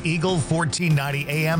Eagle 1490 AM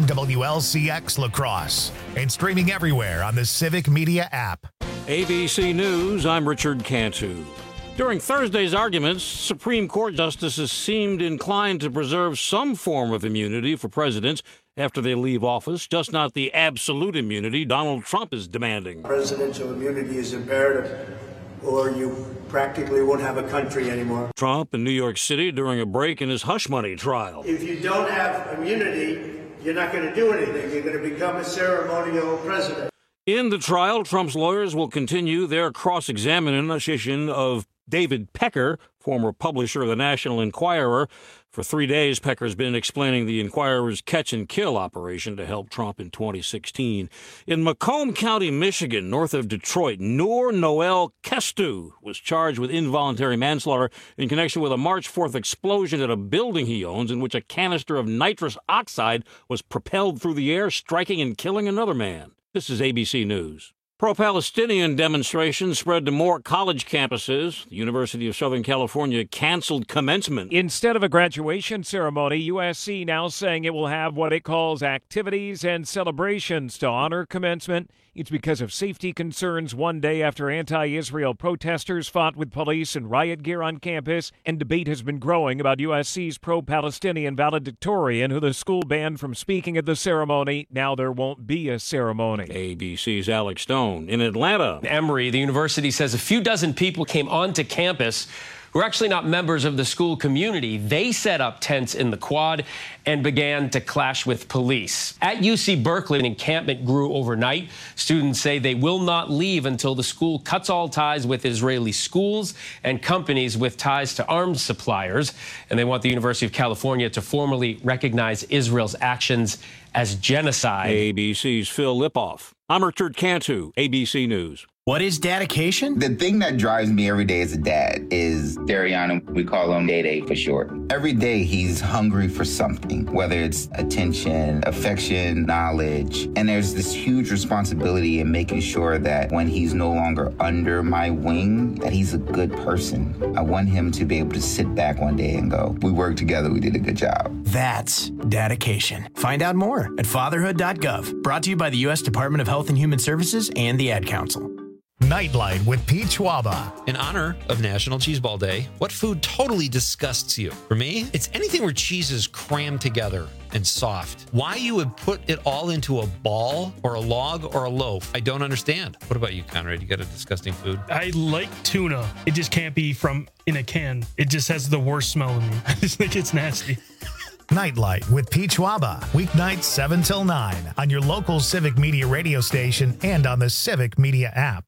WLCX La Crosse. And streaming everywhere on the Civic Media app. ABC News, I'm Richard Cantu. During Thursday's arguments, Supreme Court justices seemed inclined to preserve some form of immunity for presidents after they leave office, just not the absolute immunity Donald Trump is demanding. Presidential immunity is imperative, or you practically won't have a country anymore. Trump in New York City during a break in his hush money trial. If you don't have immunity, you're not going to do anything. You're going to become a ceremonial president. In the trial, Trump's lawyers will continue their cross-examination of David Pecker, former publisher of the National Enquirer. For 3 days, Pecker's been explaining the Enquirer's catch-and-kill operation to help Trump in 2016. In Macomb County, Michigan, north of Detroit, Noor Noel Kestu was charged with involuntary manslaughter in connection with a March 4th explosion at a building he owns in which a canister of nitrous oxide was propelled through the air, striking and killing another man. This is ABC News. Pro-Palestinian demonstrations spread to more college campuses. The University of Southern California canceled commencement. Instead of a graduation ceremony, USC now saying it will have what it calls activities and celebrations to honor commencement. It's because of safety concerns one day after anti-Israel protesters fought with police and riot gear on campus, and debate has been growing about USC's pro-Palestinian valedictorian who the school banned from speaking at the ceremony. Now there won't be a ceremony. ABC's Alex Stone in Atlanta. Emory, the university says a few dozen people came onto campus who are actually not members of the school community. They set up tents in the quad and began to clash with police. At UC Berkeley, an encampment grew overnight. Students say they will not leave until the school cuts all ties with Israeli schools and companies with ties to arms suppliers. And they want the University of California to formally recognize Israel's actions as genocide. ABC's Phil Lipoff. I'm Richard Cantu, ABC News. What is dedication? The thing that drives me every day as a dad is Dariana. We call him Day for short. Every day he's hungry for something, whether it's attention, affection, knowledge. And there's this huge responsibility in making sure that when he's no longer under my wing, that he's a good person. I want him to be able to sit back one day and go, we worked together, we did a good job. That's dedication. Find out more at fatherhood.gov. Brought to you by the U.S. Department of Health and Human Services and the Ad Council. Nightlight with Pete Schwaba. In honor of National Cheeseball Day, what food totally disgusts you? For me, it's anything where cheese is crammed together and soft. Why you would put it all into a ball or a log or a loaf, I don't understand. What about you, Conrad? You got a disgusting food? I like tuna. It just can't be from in a can. It just has the worst smell in me. I just think it's nasty. Nightlight with Pete Schwaba. Weeknights 7 till 9 on your local Civic Media radio station and on the Civic Media app.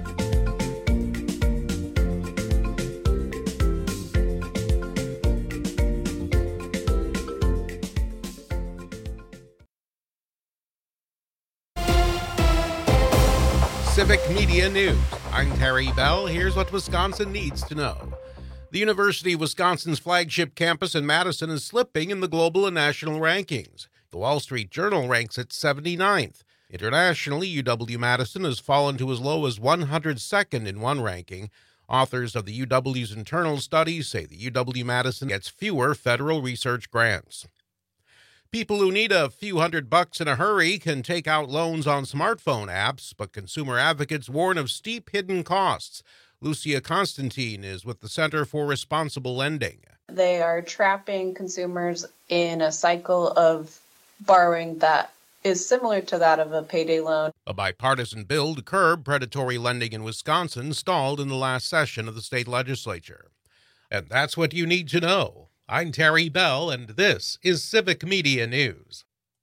Civic Media News. I'm Terry Bell. Here's what Wisconsin needs to know. The University of Wisconsin's flagship campus in Madison is slipping in the global and national rankings. The Wall Street Journal ranks it 79th. Internationally, UW-Madison has fallen to as low as 102nd in one ranking. Authors of the UW's internal studies say the UW-Madison gets fewer federal research grants. People who need a few $100 in a hurry can take out loans on smartphone apps, but consumer advocates warn of steep hidden costs. Lucia Constantine is with the Center for Responsible Lending. They are trapping consumers in a cycle of borrowing that is similar to that of a payday loan. A bipartisan bill to curb predatory lending in Wisconsin stalled in the last session of the state legislature. And that's what you need to know. I'm Terry Bell, and this is Civic Media News.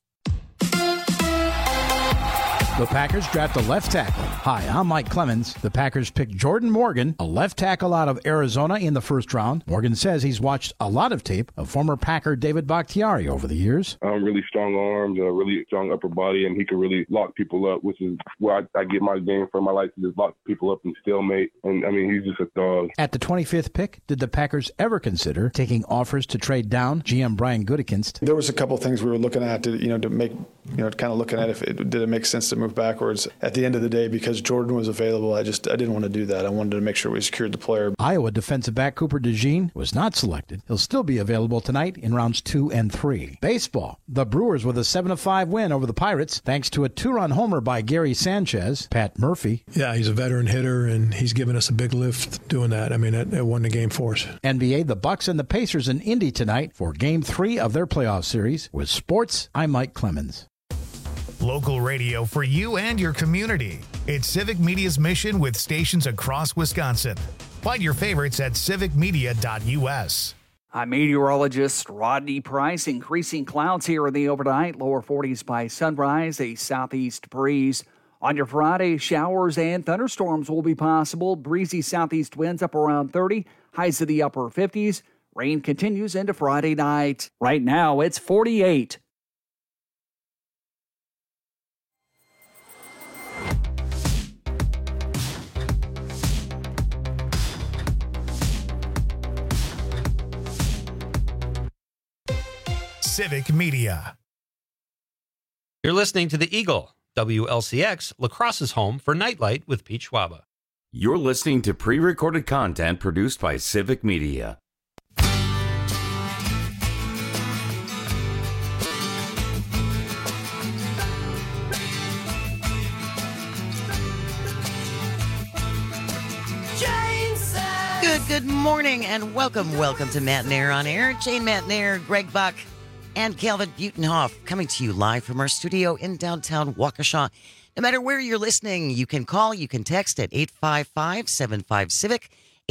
The Packers draft a left tackle. Hi, I'm Mike Clemens. The Packers picked Jordan Morgan, a left tackle out of Arizona, in the first round. Morgan says he's watched a lot of tape of former Packer David Bakhtiari over the years. Really strong arms, a really strong upper body, and he can really lock people up, which is where I get my game from. I like to just lock people up and stalemate. And, he's just a dog. At the 25th pick, did the Packers ever consider taking offers to trade down? GM Brian Gutekunst. There was a couple of things we were looking at to make, kind of looking at did it make sense to move backwards at the end of the day, because because Jordan was available, I didn't want to do that. I wanted to make sure we secured the player. Iowa defensive back Cooper DeJean was not selected. He'll still be available tonight in rounds 2 and 3. Baseball. The Brewers with a 7-5 win over the Pirates thanks to a 2-run homer by Gary Sanchez. Pat Murphy. Yeah, he's a veteran hitter, and he's given us a big lift doing that. I mean, it won the game for us. NBA, the Bucks and the Pacers in Indy tonight for Game 3 of their playoff series. With sports, I'm Mike Clemens. Local radio for you and your community. It's Civic Media's mission with stations across Wisconsin. Find your favorites at civicmedia.us. I'm meteorologist Rodney Price. Increasing clouds here in the overnight, lower 40s by sunrise, a southeast breeze. On your Friday, showers and thunderstorms will be possible. Breezy southeast winds up around 30, highs to the upper 50s. Rain continues into Friday night. Right now, it's 48. Civic Media. You're listening to The Eagle, WLCX, La Crosse's home for Nightlight with Pete Schwaba. You're listening to pre-recorded content produced by Civic Media. Good morning and welcome to Matt Nair on Air. Jane Matt Nair, Greg Buck, and Calvin Butenhoff coming to you live from our studio in downtown Waukesha. No matter where you're listening, you can call, you can text at 855-75-CIVIC,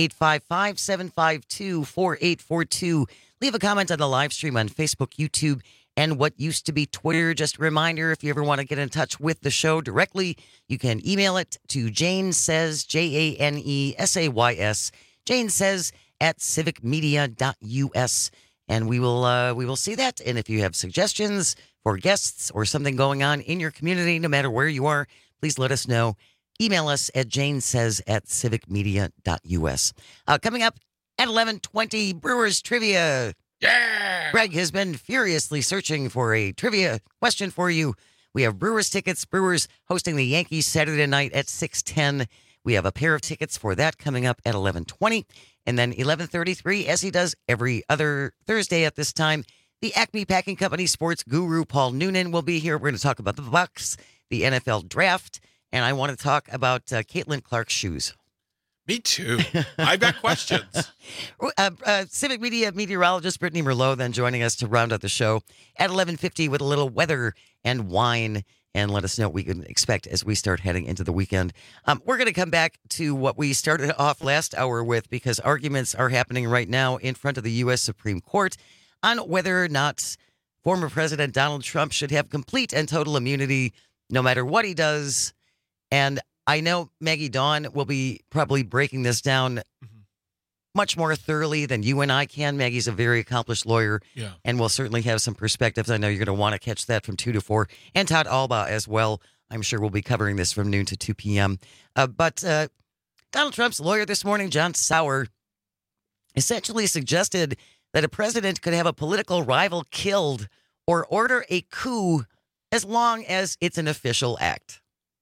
855-752-4842. Leave a comment on the live stream on Facebook, YouTube, and what used to be Twitter. Just a reminder, if you ever want to get in touch with the show directly, you can email it to Jane Says, JaneSays, Jane Says at civicmedia.us. And we will see that. And if you have suggestions for guests or something going on in your community, no matter where you are, please let us know. Email us at janesays at civicmedia.us. Coming up at 11:20, Brewers Trivia. Yeah! Greg has been furiously searching for a trivia question for you. We have Brewers tickets. Brewers hosting the Yankees Saturday night at 6:10. We have a pair of tickets for that coming up at 11:20. And then 11:33, as he does every other Thursday at this time, the Acme Packing Company sports guru Paul Noonan will be here. We're going to talk about the Bucks, the NFL draft, and I want to talk about Caitlin Clark's shoes. Me too. I've got questions. Civic Media meteorologist Brittany Merlot then joining us to round out the show at 11:50 with a little weather and wine, and let us know what we can expect as we start heading into the weekend. We're going to come back to what we started off last hour with, because arguments are happening right now in front of the U.S. Supreme Court on whether or not former President Donald Trump should have complete and total immunity no matter what he does. And I know Maggie Dawn will be probably breaking this down much more thoroughly than you and I can. Maggie's a very accomplished lawyer, and will certainly have some perspectives. I know you're going to want to catch that from 2 to 4. And Todd Alba as well. I'm sure we'll be covering this from noon to 2 p.m. But Donald Trump's lawyer this morning, John Sauer, essentially suggested that a president could have a political rival killed or order a coup as long as it's an official act.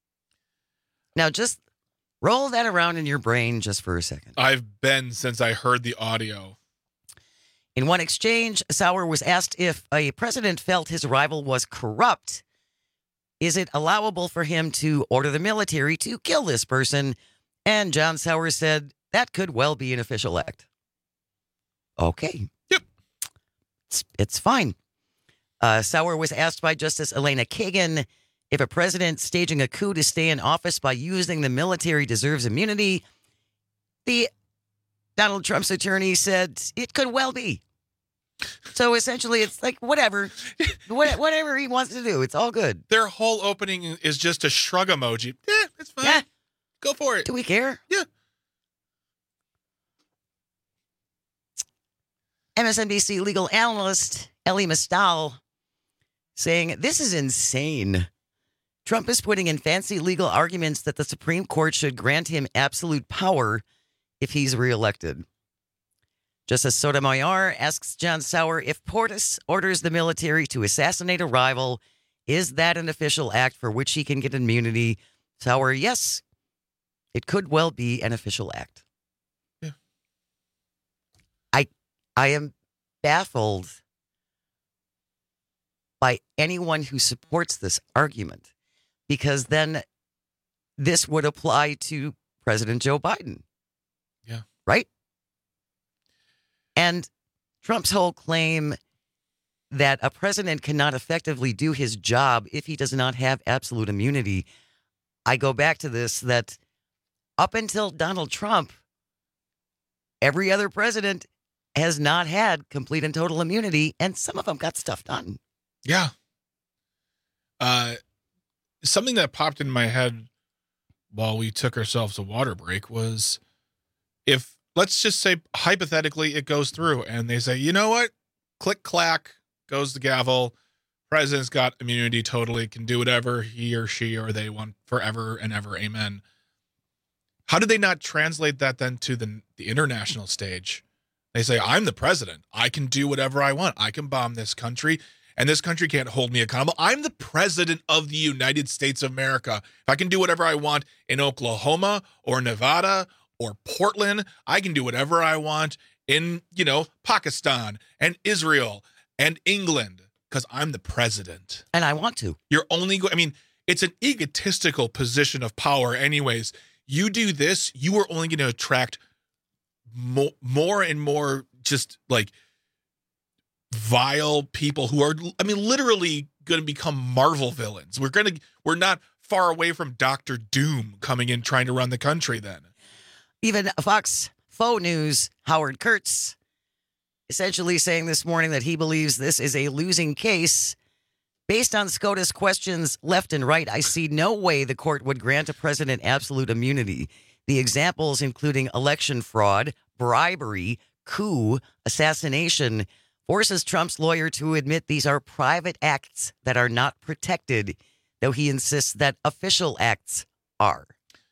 Now, just roll that around in your brain just for a second. I've been since I heard the audio. In one exchange, Sauer was asked if a president felt his rival was corrupt, is it allowable for him to order the military to kill this person? And John Sauer said that could well be an official act. Okay. Yep. It's fine. Sauer was asked by Justice Elena Kagan if a president staging a coup to stay in office by using the military deserves immunity. The Donald Trump's attorney said it could well be. So essentially, it's like whatever he wants to do. It's all good. Their whole opening is just a shrug emoji. Yeah, it's fine. Yeah. Go for it. Do we care? Yeah. MSNBC legal analyst Elie Mystal saying this is insane. Trump is putting in fancy legal arguments that the Supreme Court should grant him absolute power if he's reelected. Justice Sotomayor asks John Sauer if Portis orders the military to assassinate a rival, is that an official act for which he can get immunity? Sauer, yes, It could well be an official act. Yeah. I am baffled by anyone who supports this argument, because then this would apply to President Joe Biden. Yeah. Right? And Trump's whole claim that a president cannot effectively do his job if he does not have absolute immunity. I go back to this, that up until Donald Trump, every other president has not had complete and total immunity, and some of them got stuff done. Yeah. Something that popped in my head while we took ourselves a water break was, if, let's just say, hypothetically, it goes through and they say, you know what? Click, clack, goes the gavel. President's got immunity totally, can do whatever he or she or they want forever and ever. Amen. How do they not translate that then to the international stage? They say, I'm the president. I can do whatever I want. I can bomb this country, and this country can't hold me accountable. I'm the president of the United States of America. If I can do whatever I want in Oklahoma or Nevada or Portland, I can do whatever I want in, Pakistan and Israel and England, because I'm the president. And I want to. You're only it's an egotistical position of power anyways. You do this, you are only going to attract more and more just like vile people who are, literally going to become Marvel villains. We're not far away from Dr. Doom coming in trying to run the country then. Even Fox Faux News, Howard Kurtz, essentially saying this morning that he believes this is a losing case. Based on SCOTUS questions left and right, I see no way the court would grant a president absolute immunity. The examples including election fraud, bribery, coup, assassination, forces Trump's lawyer to admit these are private acts that are not protected, though he insists that official acts are.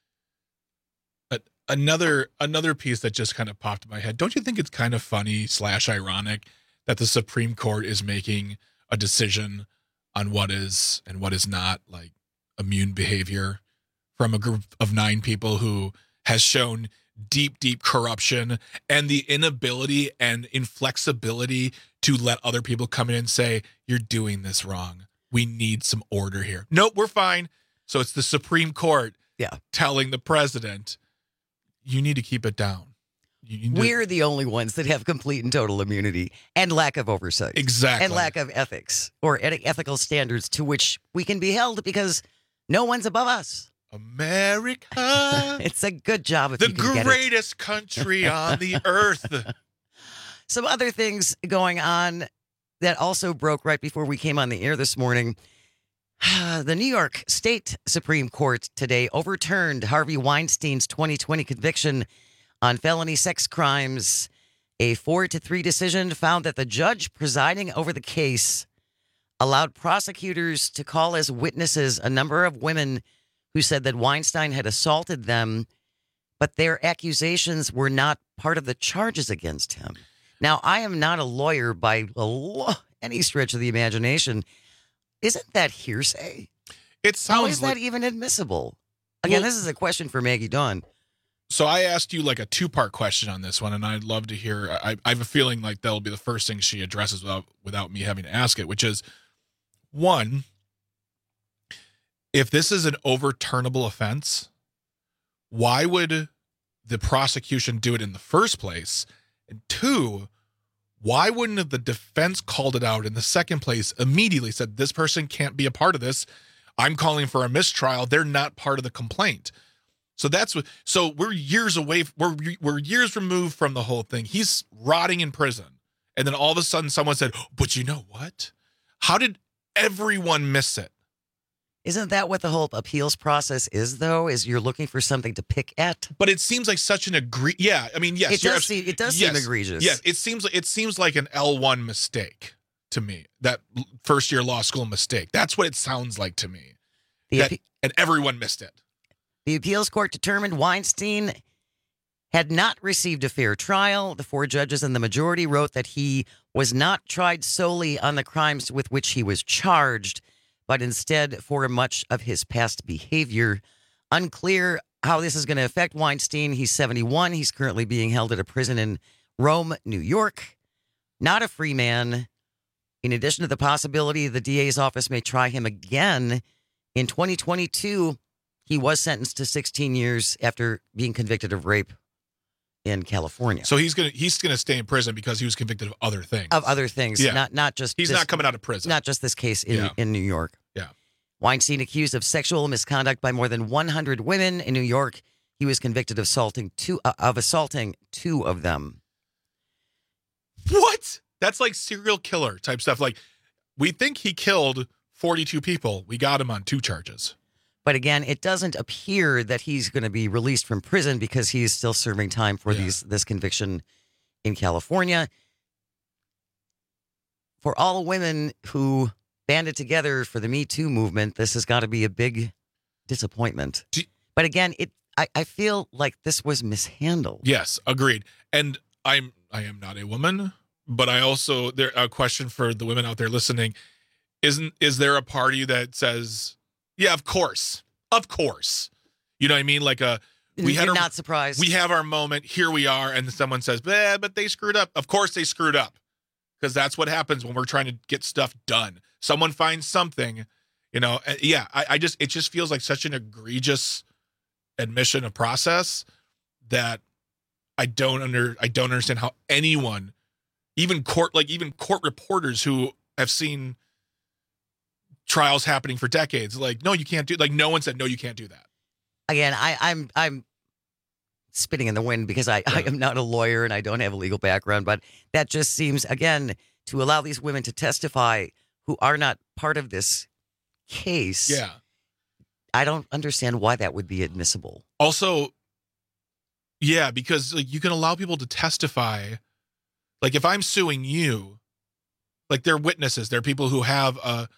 Another piece that just kind of popped in my head. Don't you think it's kind of funny / ironic that the Supreme Court is making a decision on what is and what is not like immune behavior from a group of 9 people who has shown deep corruption and the inability and inflexibility to let other people come in and say, you're doing this wrong. We need some order here. Nope, we're fine. So it's the Supreme Court telling the president, you need to keep it down. We're the only ones that have complete and total immunity and lack of oversight. Exactly. And lack of ethics or ethical standards to which we can be held because no one's above us. America. It's a good job if you can get it. The greatest country on the earth. Some other things going on that also broke right before we came on the air this morning. The New York State Supreme Court today overturned Harvey Weinstein's 2020 conviction on felony sex crimes. A 4-3 decision found that the judge presiding over the case allowed prosecutors to call as witnesses a number of women who said that Weinstein had assaulted them, but their accusations were not part of the charges against him. Now, I am not a lawyer by any stretch of the imagination. Isn't that hearsay? It sounds How is that even admissible? Again, this is a question for Maggie Dawn. So I asked you like a 2-part question on this one, and I'd love to hear. I have a feeling like that'll be the first thing she addresses without me having to ask it, which is, 1, if this is an overturnable offense, why would the prosecution do it in the first place? And 2, why wouldn't the defense called it out in the second place, immediately said, this person can't be a part of this. I'm calling for a mistrial. They're not part of the complaint. So so we're years away. We're years removed from the whole thing. He's rotting in prison. And then all of a sudden someone said, but you know what? How did everyone miss it? Isn't that what the whole appeals process is, though? Is you're looking for something to pick at? But it seems like such an yes. It does seem egregious. Yes, it seems like an L1 mistake to me. That first-year law school mistake. That's what it sounds like to me. And everyone missed it. The appeals court determined Weinstein had not received a fair trial. The 4 judges in the majority wrote that he was not tried solely on the crimes with which he was charged, but instead for much of his past behavior. Unclear how this is going to affect Weinstein. He's 71. He's currently being held at a prison in Rome, New York. Not a free man. In addition to the possibility the DA's office may try him again, in 2022, he was sentenced to 16 years after being convicted of rape in California. So he's gonna stay in prison because he was convicted of other things. Of other things, Yeah. not just He's this, not coming out of prison. Not just this case in New York. Yeah. Weinstein accused of sexual misconduct by more than 100 women in New York. He was convicted of assaulting two of them. What? That's like serial killer type stuff. Like, we think he killed 42 people. We got him on 2 charges. But again, it doesn't appear that he's going to be released from prison because he is still serving time for this conviction in California. For all women who banded together for the Me Too movement, this has got to be a big disappointment. But again, I feel like this was mishandled. Yes, agreed. And I am not a woman, but I also, a question for the women out there listening, is there a party that says, yeah, of course. You know what I mean? Like not surprised. We have our moment. Here we are. And someone says, but they screwed up. Of course they screwed up. Because that's what happens when we're trying to get stuff done. Someone finds something, you know. Yeah, it just feels like such an egregious admission of process that I don't understand how anyone, even court reporters who have seen trials happening for decades, like, no, you can't do, like, no one said, no, you can't do that. Again, I'm spitting in the wind because I am not a lawyer and I don't have a legal background, but that just seems, again, to allow these women to testify who are not part of this case. Yeah. I don't understand why that would be admissible. Also, yeah, because like you can allow people to testify. Like if I'm suing you, like they're witnesses, they're people who have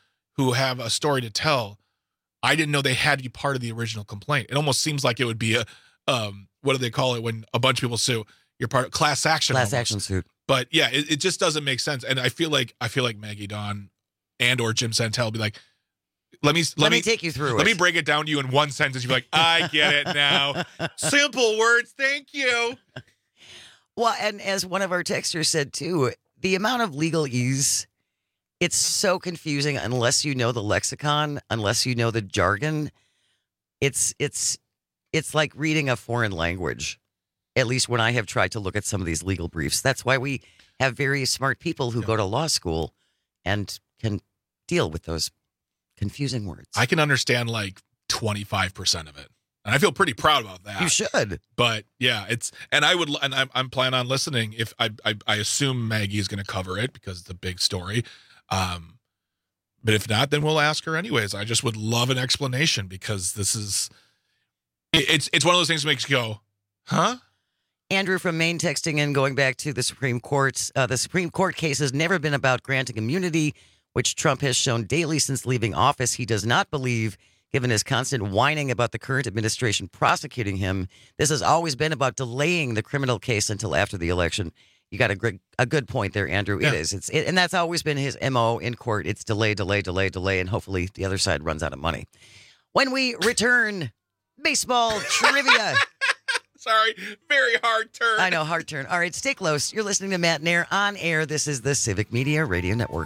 a story to tell. I didn't know they had to be part of the original complaint. It almost seems like it would be a what do they call it when a bunch of people sue? You're part of class action. Class action suit. But yeah, it just doesn't make sense. And I feel like Maggie Dawn and or Jim Santel will be like, let me take you through. Let me break it down to you in one sentence. You'll be like, I get it now. Simple words. Thank you. Well, and as one of our texters said too, the amount of legalese, it's so confusing unless you know the lexicon, unless you know the jargon. It's like reading a foreign language, at least when I have tried to look at some of these legal briefs. That's why we have very smart people who go to law school and can deal with those confusing words. I can understand like 25% of it. And I feel pretty proud about that. You should. But yeah, I'm planning on listening. If I assume Maggie is going to cover it because it's a big story. But if not, then we'll ask her anyways. I just would love an explanation because it's one of those things that makes you go, huh? Andrew from Maine texting in, going back to the Supreme Court. The Supreme Court case has never been about granting immunity, which Trump has shown daily since leaving office. He does not believe, given his constant whining about the current administration prosecuting him. This has always been about delaying the criminal case until after the election. You got a good point there, Andrew. Yeah. It is. And that's always been his MO in court. It's delay, and hopefully the other side runs out of money. When we return, baseball trivia. Sorry, very hard turn. I know, hard turn. All right, stay close. You're listening to Matt Nair on air. This is the Civic Media Radio Network.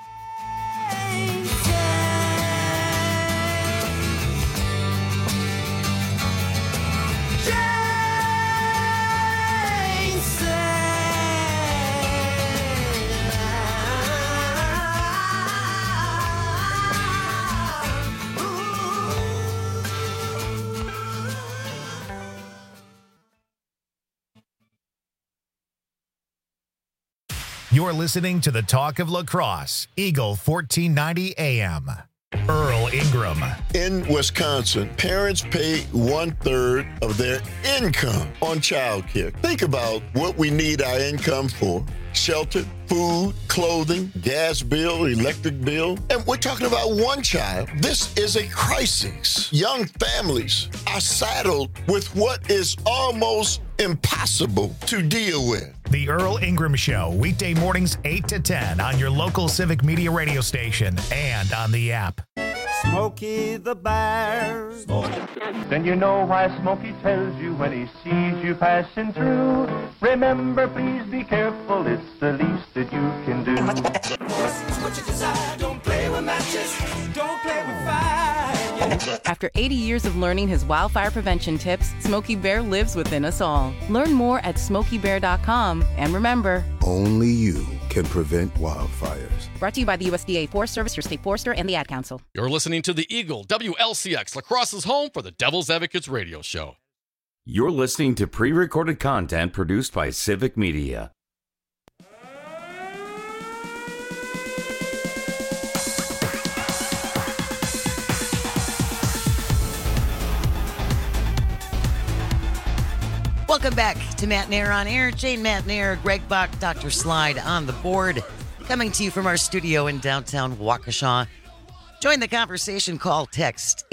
You're listening to the Talk of Lacrosse, Eagle 1490 AM. Earl Ingram. In Wisconsin, parents pay 1/3 of their income on childcare. Think about what we need our income for. Shelter, food, clothing, gas bill, electric bill. And we're talking about one child. This is a crisis. Young families are saddled with what is almost impossible to deal with. The Earl Ingram Show, weekday mornings 8 to 10 on your local Civic Media radio station and on the app. Smokey the Bear. Then you know why Smokey tells you when he sees you passing through. Remember, please be careful, it's the least that you can do. What you desire, don't play with matches, don't play with fire. After 80 years of learning his wildfire prevention tips, Smokey Bear lives within us all. Learn more at SmokeyBear.com. And remember, only you can prevent wildfires. Brought to you by the USDA Forest Service, your state forester, and the Ad Council. You're listening to the Eagle, WLCX, Lacrosse's home for the Devil's Advocates radio show. You're listening to pre-recorded content produced by Civic Media. Welcome back to Matt Nair on Air. Jane Matt Nair, Greg Bach, Dr. Slide on the board. Coming to you from our studio in downtown Waukesha. Join the conversation. Call, text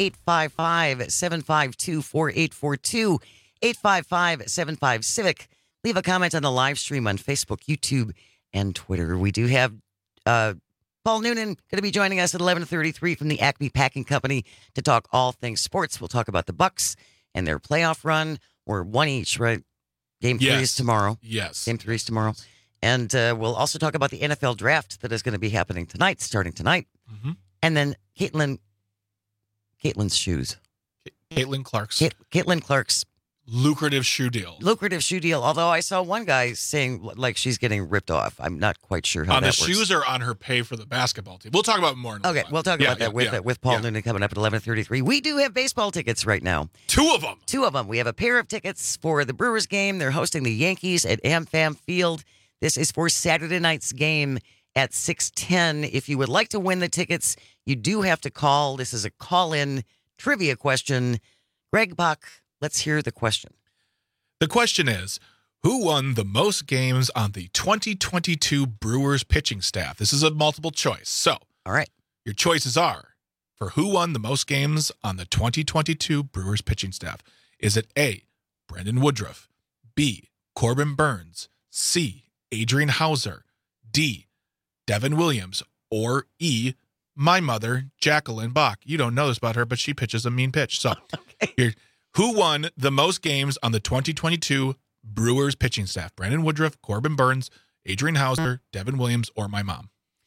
855-752-4842, 855-75-CIVIC. Leave a comment on the live stream on Facebook, YouTube, and Twitter. We do have Paul Noonan going to be joining us at 11:33 from the Acme Packing Company to talk all things sports. We'll talk about the Bucks and their playoff run. We're one each, right? Game 3 is tomorrow. Yes. Game 3 is tomorrow. And we'll also talk about the NFL draft that is going to be happening tonight, starting tonight. Mm-hmm. And then Caitlin's shoes. Caitlin Clark's. Caitlin Clark's. Lucrative shoe deal. Although I saw one guy saying like she's getting ripped off. I'm not quite sure how on that the works. shoes or on her pay for the basketball team. We'll talk about more. Okay, we'll talk about that with Paul Noonan coming up at 11:33. We do have baseball tickets right now. Two of them. We have a pair of tickets for the Brewers game. They're hosting the Yankees at AmFam Field. This is for Saturday night's game at 6:10. If you would like to win the tickets, you do have to call. This is a call-in trivia question. Greg Bach, let's hear the question. The question is, who won the most games on the 2022 Brewers pitching staff? This is a multiple choice. So, all right, your choices are for who won the most games on the 2022 Brewers pitching staff. Is it A, Brandon Woodruff, B, Corbin Burns, C, Adrian Hauser, D, Devin Williams, or E, my mother, Jacqueline Bach? You don't know this about her, but she pitches a mean pitch. So, here. Who won the most games on the 2022 Brewers pitching staff? Brandon Woodruff, Corbin Burns, Adrian Hauser, Devin Williams, or my mom?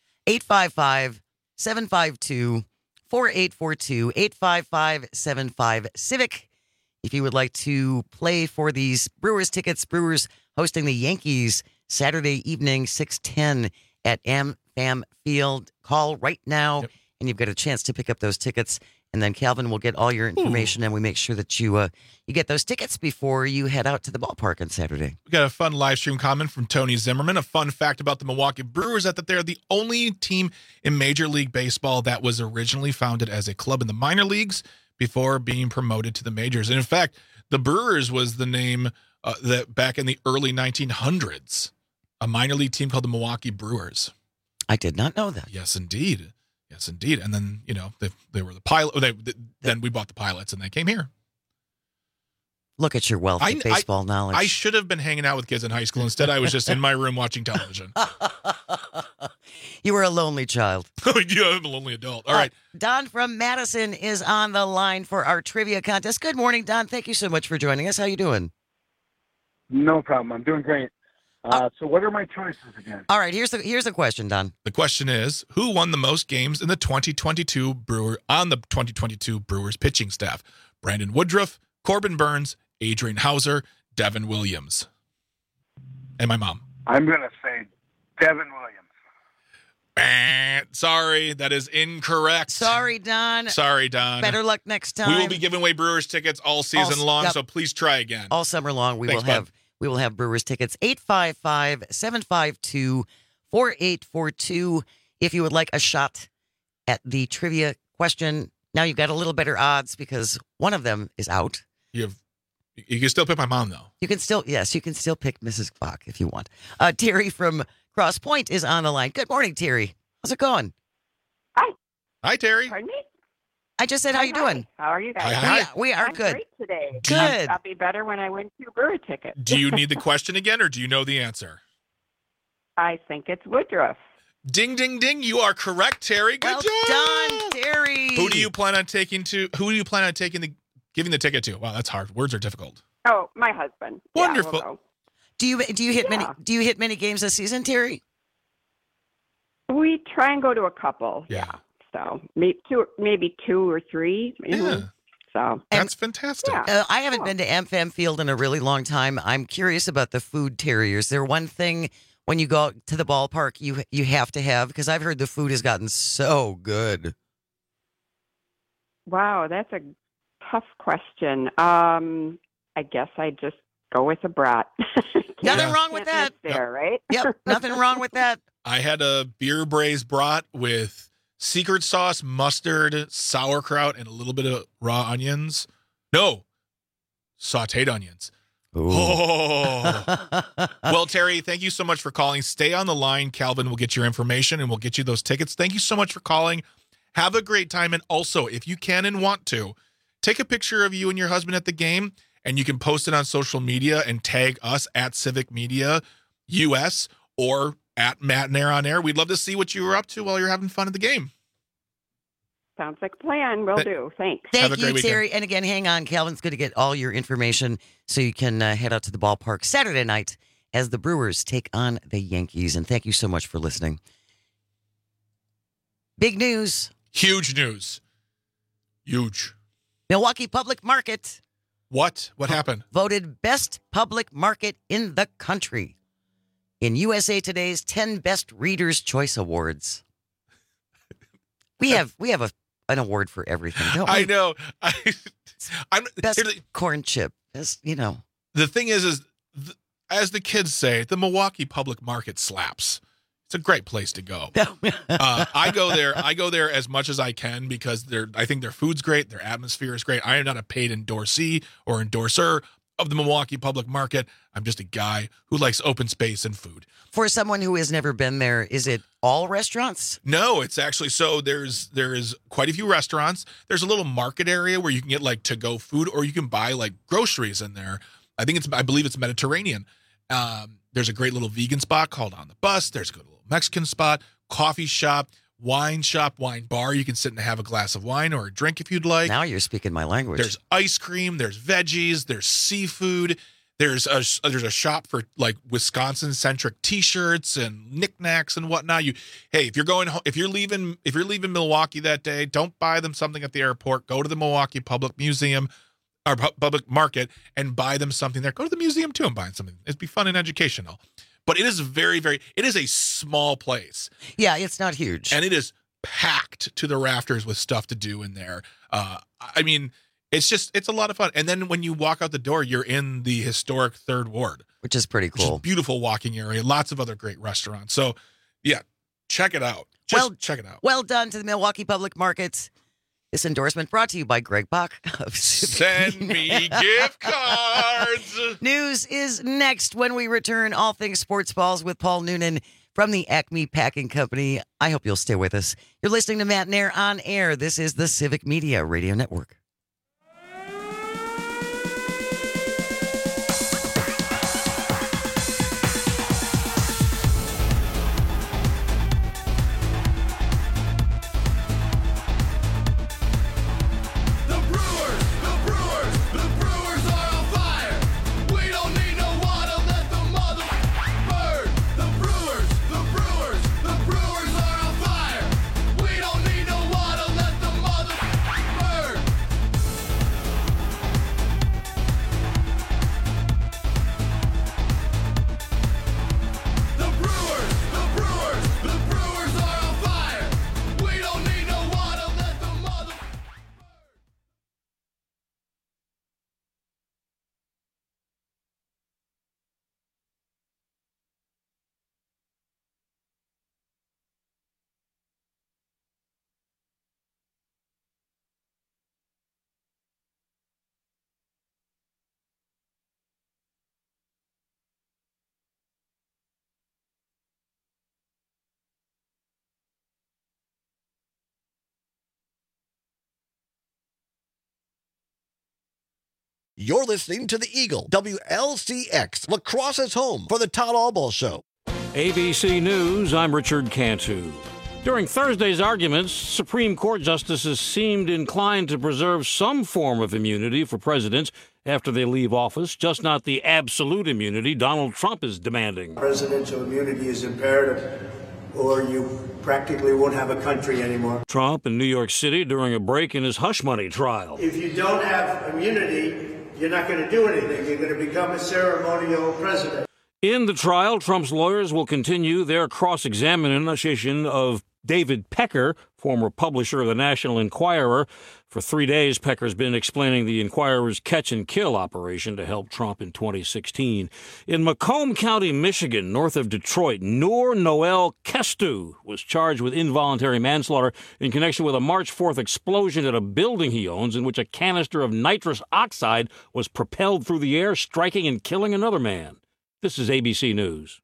855-752-4842, 855-75-CIVIC. If you would like to play for these Brewers tickets, Brewers hosting the Yankees Saturday evening, 6:10 at AmFam Field. Call right now, and you've got a chance to pick up those tickets. And then Calvin will get all your information, and we make sure that you get those tickets before you head out to the ballpark on Saturday. We got a fun live stream comment from Tony Zimmerman. A fun fact about the Milwaukee Brewers is that they're the only team in Major League Baseball that was originally founded as a club in the minor leagues before being promoted to the majors. And in fact, the Brewers was the name that back in the early 1900s, a minor league team called the Milwaukee Brewers. I did not know that. Yes, indeed. Yes, indeed. And then, they were the pilot. Then we bought the pilots and they came here. Look at your wealth of baseball knowledge. I should have been hanging out with kids in high school. Instead, I was just in my room watching television. You were a lonely child. Yeah, I'm a lonely adult. All right. Don from Madison is on the line for our trivia contest. Good morning, Don. Thank you so much for joining us. How you doing? No problem. I'm doing great. So what are my choices again? All right, here's the question, Don. The question is, who won the most games in the 2022 Brewers pitching staff? Brandon Woodruff, Corbin Burns, Adrian Hauser, Devin Williams. And my mom. I'm going to say Devin Williams. Sorry, that is incorrect. Sorry, Don. Better luck next time. We will be giving away Brewers tickets all season long, so please try again. All summer long, we will have Brewers tickets. 855-752-4842. If you would like a shot at the trivia question, now you've got a little better odds because one of them is out. You can still pick my mom, though. You can still pick Mrs. Bach if you want. Terry from Cross Point is on the line. Good morning, Terry. How's it going? Hi, Terry. Pardon me? I just said, how you doing? How are you guys? Hi. We are I'm good. Great today. Good. I'll be better when I win 2 Brewer tickets. Do you need the question again, or do you know the answer? I think it's Woodruff. Ding, ding, ding. You are correct, Terry. Good Well job. done, Terry. Who do you plan on taking giving the ticket to? Wow, that's hard. Words are difficult. Oh, my husband. Wonderful. Yeah, we'll go. Do you hit many games this season, Terry? We try and go to a couple. Yeah. So maybe two or three. Yeah. So that's fantastic. I haven't been to AmFam Field in a really long time. I'm curious about the food, Terry. Is there one thing when you go to the ballpark you have to have? Because I've heard the food has gotten so good. Wow, that's a tough question. I guess I just go with a brat. Nothing wrong with that. There, right? Yep, nothing wrong with that. I had a beer braised brat with secret sauce, mustard, sauerkraut, and a little bit of raw onions. No, sauteed onions. Ooh. Oh. Well, Terry, thank you so much for calling. Stay on the line. Calvin will get your information and we'll get you those tickets. Thank you so much for calling. Have a great time. And also, if you can and want to, take a picture of you and your husband at the game, and you can post it on social media and tag us at Civic Media US or at Matt and Air on Air. We'd love to see what you were up to while you're having fun at the game. Sounds like a plan. Will do. Thanks. Thank you, Terry. And again, hang on. Calvin's going to get all your information so you can head out to the ballpark Saturday night as the Brewers take on the Yankees. And thank you so much for listening. Big news. Huge news. Huge. Milwaukee Public Market. What? What happened? Voted best public market in the country in USA Today's 10 Best Readers' Choice Awards. We have an award for everything, don't we? I know. Best corn chip. Best, The thing is as the kids say, the Milwaukee Public Market slaps. It's a great place to go. I go there as much as I can because I think their food's great. Their atmosphere is great. I am not a paid endorsee or endorser of the Milwaukee Public Market. I'm just a guy who likes open space and food. For someone who has never been there, is it all restaurants? No, it's actually there is quite a few restaurants. There's a little market area where you can get like to-go food or you can buy like groceries in there. I believe it's Mediterranean. There's a great little vegan spot called On the Bus. There's a good little Mexican spot, coffee shop, wine bar. You can sit and have a glass of wine or a drink if you'd like. Now you're speaking my language. There's ice cream. There's veggies. There's seafood. There's a shop for like Wisconsin-centric T-shirts and knickknacks and whatnot. If you're leaving Milwaukee that day, don't buy them something at the airport. Go to the Milwaukee Public Museum or Public Market and buy them something there. Go to the museum too and buy something. It'd be fun and educational. But it is it is a small place. Yeah, it's not huge. And it is packed to the rafters with stuff to do in there. It's a lot of fun. And then when you walk out the door, you're in the historic Third Ward. Which is pretty cool. Which is a beautiful walking area. Lots of other great restaurants. So, yeah, check it out. Check it out. Well done to the Milwaukee Public Markets. This endorsement brought to you by Greg Bach of Send me gift cards. News is next when we return. All things sports balls with Paul Noonan from the Acme Packing Company. I hope you'll stay with us. You're listening to Matt and Air on Air. This is the Civic Media Radio Network. You're listening to the Eagle, WLCX, Lacrosse's home for the Todd Albaugh Show. ABC News, I'm Richard Cantu. During Thursday's arguments, Supreme Court justices seemed inclined to preserve some form of immunity for presidents after they leave office, just not the absolute immunity Donald Trump is demanding. Presidential immunity is imperative, or you practically won't have a country anymore. Trump in New York City during a break in his hush money trial. If you don't have immunity, you're not going to do anything. You're going to become a ceremonial president. In the trial, Trump's lawyers will continue their cross-examination of David Pecker, former publisher of the National Enquirer. For 3 days, Pecker's been explaining the Enquirer's catch-and-kill operation to help Trump in 2016. In Macomb County, Michigan, north of Detroit, Noor Noel Kestu was charged with involuntary manslaughter in connection with a March 4th explosion at a building he owns in which a canister of nitrous oxide was propelled through the air, striking and killing another man. This is ABC News.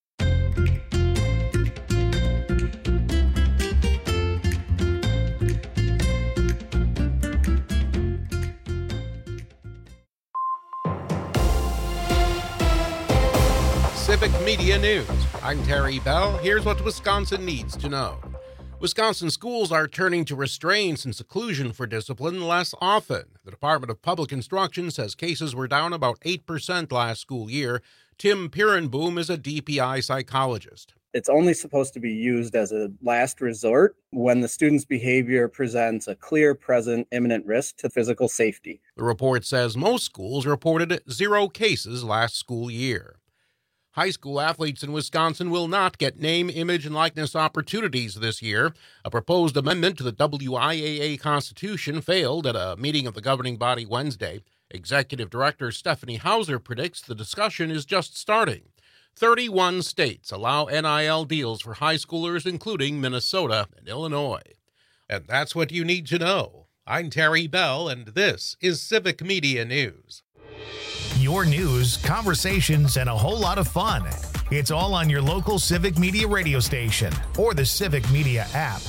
Civic Media News. I'm Terry Bell. Here's what Wisconsin needs to know. Wisconsin schools are turning to restraints and seclusion for discipline less often. The Department of Public Instruction says cases were down about 8% last school year. Tim Pirenboom is a DPI psychologist. It's only supposed to be used as a last resort when the student's behavior presents a clear, present, imminent risk to physical safety. The report says most schools reported 0 cases last school year. High school athletes in Wisconsin will not get name, image, and likeness opportunities this year. A proposed amendment to the WIAA Constitution failed at a meeting of the governing body Wednesday. Executive Director Stephanie Hauser predicts the discussion is just starting. 31 states allow NIL deals for high schoolers, including Minnesota and Illinois. And that's what you need to know. I'm Terry Bell, and this is Civic Media News. Your news, conversations, and a whole lot of fun. It's all on your local Civic Media radio station or the Civic Media app.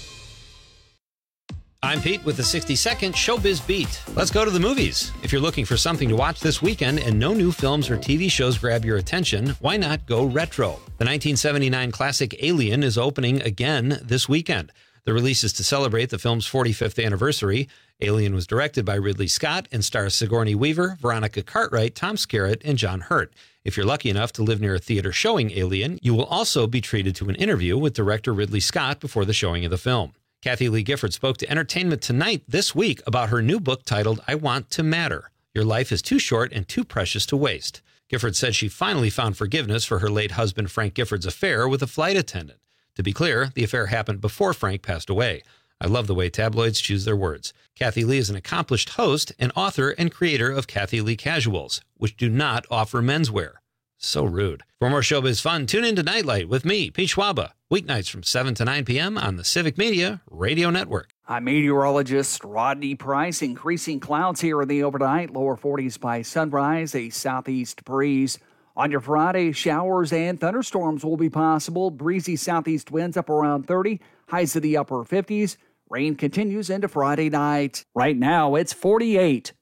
I'm Pete with the 60-second Showbiz Beat. Let's go to the movies. If you're looking for something to watch this weekend and no new films or TV shows grab your attention, why not go retro? The 1979 classic Alien is opening again this weekend. The release is to celebrate the film's 45th anniversary. Alien was directed by Ridley Scott and stars Sigourney Weaver, Veronica Cartwright, Tom Skerritt, and John Hurt. If you're lucky enough to live near a theater showing Alien, you will also be treated to an interview with director Ridley Scott before the showing of the film. Kathy Lee Gifford spoke to Entertainment Tonight this week about her new book titled I Want to Matter. Your life is too short and too precious to waste. Gifford said she finally found forgiveness for her late husband Frank Gifford's affair with a flight attendant. To be clear, the affair happened before Frank passed away. I love the way tabloids choose their words. Kathy Lee is an accomplished host and author and creator of Kathy Lee Casuals, which do not offer menswear. So rude. For more showbiz fun, tune in to Nightlight with me, Pete Schwaba, weeknights from 7 to 9 p.m. on the Civic Media Radio Network. I'm meteorologist Rodney Price. Increasing clouds here in the overnight, lower 40s by sunrise, a southeast breeze. On your Friday, showers and thunderstorms will be possible. Breezy southeast winds up around 30, highs to the upper 50s. Rain continues into Friday night. Right now, it's 48.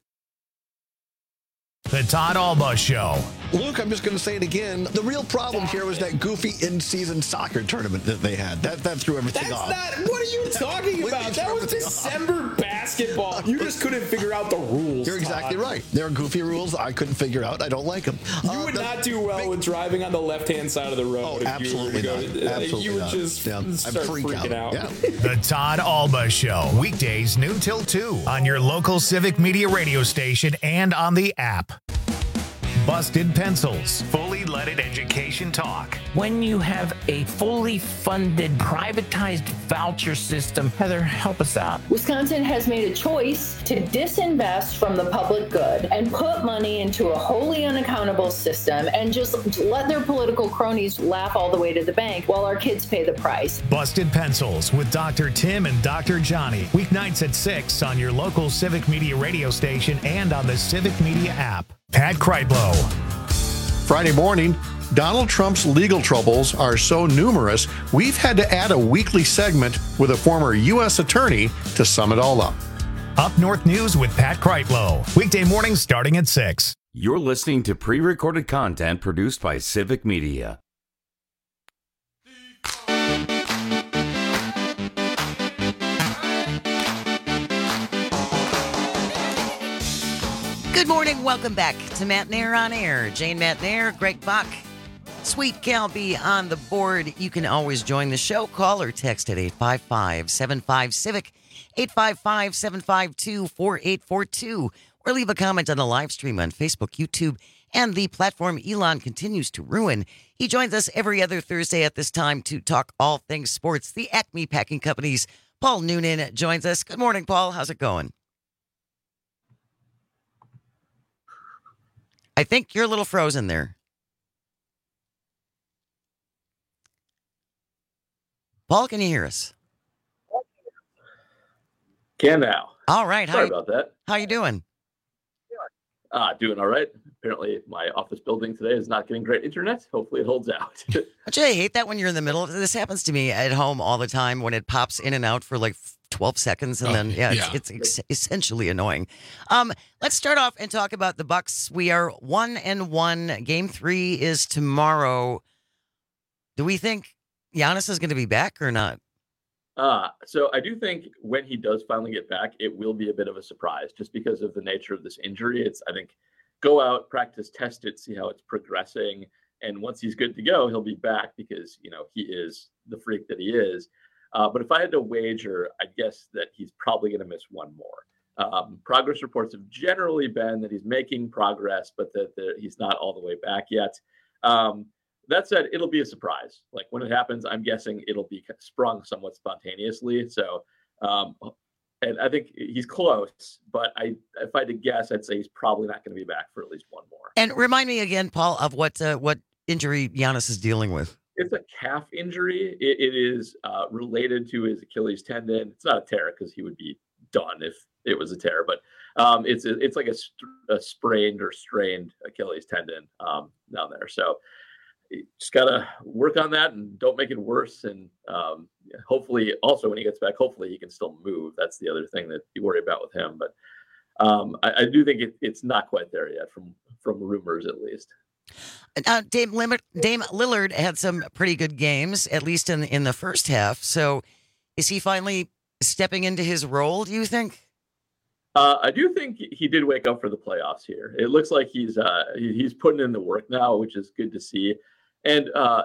The Todd Alba Show. Luke, I'm just going to say it again. The real problem here was that goofy in-season soccer tournament that they had. That threw everything off. What are you talking about? That was December basketball. You just couldn't figure out the rules. You're exactly right. There are goofy rules I couldn't figure out. I don't like them. You would not do well with driving on the left-hand side of the road. Oh, absolutely not. Absolutely you would not. just start freaking out. Yeah. The Todd Alba Show. Weekdays noon till 2 on your local Civic Media radio station and on the app. Busted Pencils. Fully leaded education talk. When you have a fully funded, privatized voucher system, Heather, help us out. Wisconsin has made a choice to disinvest from the public good and put money into a wholly unaccountable system and just let their political cronies laugh all the way to the bank while our kids pay the price. Busted Pencils with Dr. Tim and Dr. Johnny. Weeknights at 6 on your local Civic Media radio station and on the Civic Media app. Pat Kreitlow. Friday morning, Donald Trump's legal troubles are so numerous, we've had to add a weekly segment with a former U.S. attorney to sum it all up. Up North News with Pat Kreitlow. Weekday mornings starting at 6. You're listening to pre-recorded content produced by Civic Media. Good morning. Welcome back to Matt Nair on Air. Jane Matt Nair, Greg Bach, Sweet Calby on the board. You can always join the show. Call or text at 855-75-CIVIC, 855-752-4842, or leave a comment on the live stream on Facebook, YouTube, and the platform Elon continues to ruin. He joins us every other Thursday at this time to talk all things sports. The Acme Packing Company's Paul Noonan joins us. Good morning, Paul. How's it going? I think you're a little frozen there. Paul, can you hear us? Can now. All right. Sorry about that. How you doing? Doing all right. Apparently, my office building today is not getting great internet. Hopefully, it holds out. Don't you hate that when you're in the middle? This happens to me at home all the time when it pops in and out for like 12 seconds, and it's essentially annoying. Let's start off and talk about the Bucks. We are 1-1. Game 3 is tomorrow. Do we think Giannis is going to be back or not? So I do think when he does finally get back, it will be a bit of a surprise just because of the nature of this injury. It's, I think, go out, practice, test it, see how it's progressing. And once he's good to go, he'll be back because, he is the freak that he is. But if I had to wager, I'd guess that he's probably going to miss one more. Progress reports have generally been that he's making progress, but that he's not all the way back yet. That said, it'll be a surprise. Like when it happens, I'm guessing it'll be sprung somewhat spontaneously. So, and I think he's close, but if I had to guess, I'd say he's probably not going to be back for at least one more. And remind me again, Paul, of what injury Giannis is dealing with. It's a calf injury. It is related to his Achilles tendon. It's not a tear because he would be done if it was a tear, but it's like a sprained or strained Achilles tendon down there. So you just got to work on that and don't make it worse. And hopefully also when he gets back, hopefully he can still move. That's the other thing that you worry about with him. But I do think it's not quite there yet from rumors at least. Dame Lillard had some pretty good games, at least in the first half. So is he finally stepping into his role, do you think? I do think he did wake up for the playoffs here. It looks like he's putting in the work now, which is good to see. And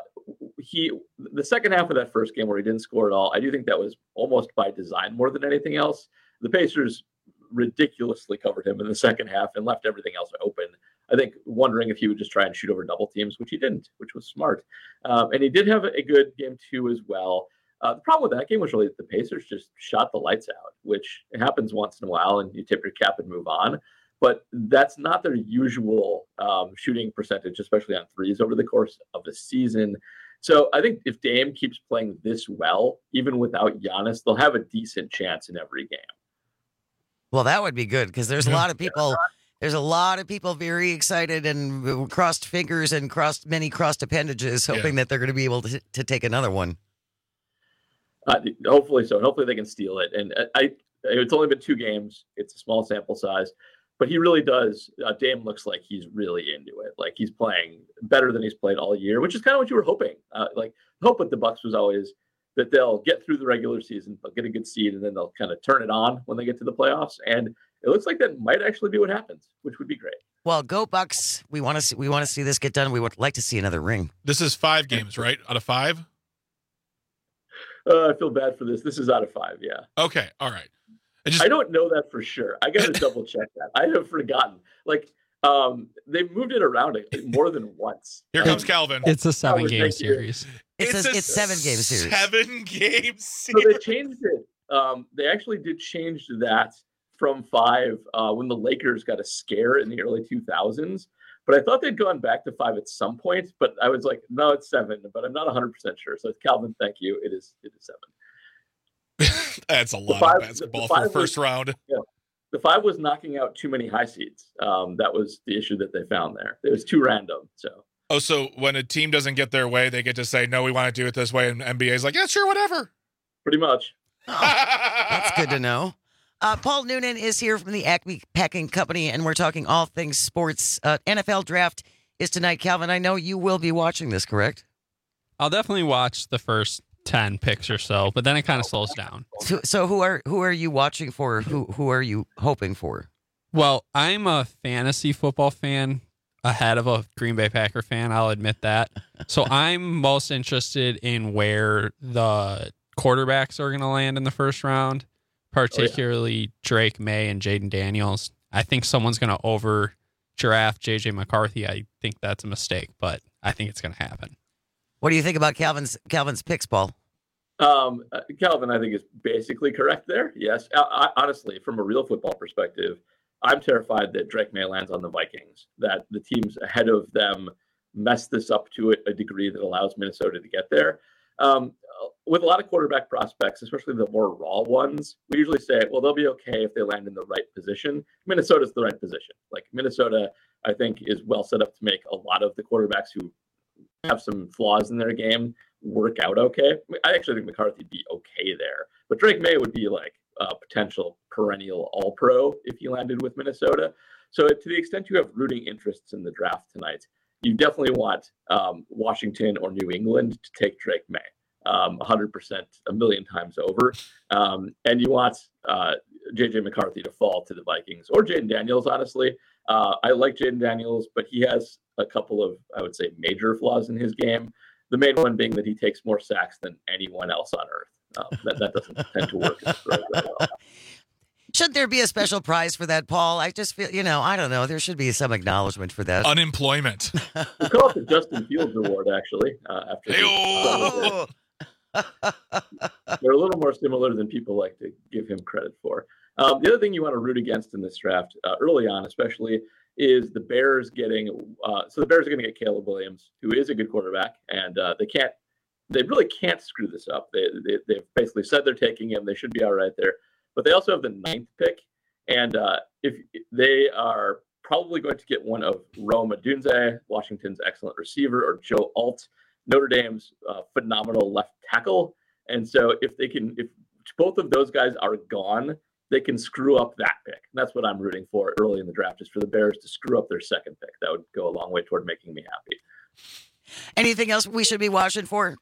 the second half of that first game where he didn't score at all, I do think that was almost by design more than anything else. The Pacers ridiculously covered him in the second half and left everything else open. I think wondering if he would just try and shoot over double teams, which he didn't, which was smart. And he did have a good game two as well. The problem with that game was really that the Pacers just shot the lights out, which happens once in a while and you tip your cap and move on. But that's not their usual shooting percentage, especially on threes over the course of the season. So I think if Dame keeps playing this well, even without Giannis, they'll have a decent chance in every game. Well, that would be good because there's a lot of people. There's a lot of people very excited and crossed fingers and many crossed appendages, hoping that they're going to be able to take another one. Hopefully so. And hopefully they can steal it. And it's only been 2 games. It's a small sample size. But he really does. Dame looks like he's really into it. Like he's playing better than he's played all year, which is kind of what you were hoping. The hope with the Bucks was always that they'll get through the regular season, they'll get a good seed, and then they'll kind of turn it on when they get to the playoffs. And it looks like that might actually be what happens, which would be great. Well, go Bucks! We want to see this get done. We would like to see another ring. This is 5 games, right? Out of 5. I feel bad for this. This is out of 5. Yeah. Okay. All right. I don't know that for sure. I got to double check that. I have forgotten. They moved it around more than once. Here comes Calvin. It's a 7-game series. It's 7-game series. 7-game series. So they changed it. They actually did change that from 5 when the Lakers got a scare in the early 2000s. But I thought they'd gone back to 5 at some point. But I was like, no, it's 7. But I'm not 100% sure. So Calvin, thank you. It is 7. That's a lot of basketball for a first round. Yeah. The 5 was knocking out too many high seeds. That was the issue that they found there. It was too random. So when a team doesn't get their way, they get to say, no, we want to do it this way. And NBA is like, yeah, sure, whatever. Pretty much. That's good to know. Paul Noonan is here from the Acme Packing Company, and we're talking all things sports. NFL draft is tonight. Calvin, I know you will be watching this, correct? I'll definitely watch the first 10 picks or so, but then it kind of slows down. So who are you watching for? Who are you hoping for? Well, I'm a fantasy football fan ahead of a Green Bay Packer fan. I'll admit that. So I'm most interested in where the quarterbacks are going to land in the first round, particularly Drake May and Jaden Daniels. I think someone's going to over-draft J.J. McCarthy. I think that's a mistake, but I think it's going to happen. What do you think about Calvin's picks, Paul? Calvin, I think, is basically correct there. Yes. Honestly, from a real football perspective, I'm terrified that Drake May lands on the Vikings, that the teams ahead of them mess this up to a degree that allows Minnesota to get there. With a lot of quarterback prospects, especially the more raw ones, we usually say, well, they'll be okay if they land in the right position. Minnesota's the right position. Like Minnesota, I think, is well set up to make a lot of the quarterbacks who have some flaws in their game work out okay. I actually think McCarthy would be okay there, but Drake May would be like a potential perennial all-pro if he landed with Minnesota. So to the extent you have rooting interests in the draft tonight, you definitely want Washington or New England to take Drake May 100%, a million times over. And you want J.J. McCarthy to fall to the Vikings or Jaden Daniels, honestly. I like Jaden Daniels, but he has a couple of, I would say, major flaws in his game. The main one being that he takes more sacks than anyone else on earth. That doesn't tend to work very well. Should there be a special prize for that, Paul? I just feel, I don't know. There should be some acknowledgement for that. Unemployment. We call it the Justin Fields Award, actually. After they're a little more similar than people like to give him credit for. The other thing you want to root against in this draft, early on especially, is the Bears getting. So the Bears are going to get Caleb Williams, who is a good quarterback, and they really can't screw this up. They've basically said they're taking him. They should be all right there. But they also have the 9th pick, and if they are probably going to get one of Rome Odunze, Washington's excellent receiver, or Joe Alt, Notre Dame's phenomenal left tackle. And so if both of those guys are gone, they can screw up that pick. And that's what I'm rooting for early in the draft, is for the Bears to screw up their 2nd pick. That would go a long way toward making me happy. Anything else we should be watching for?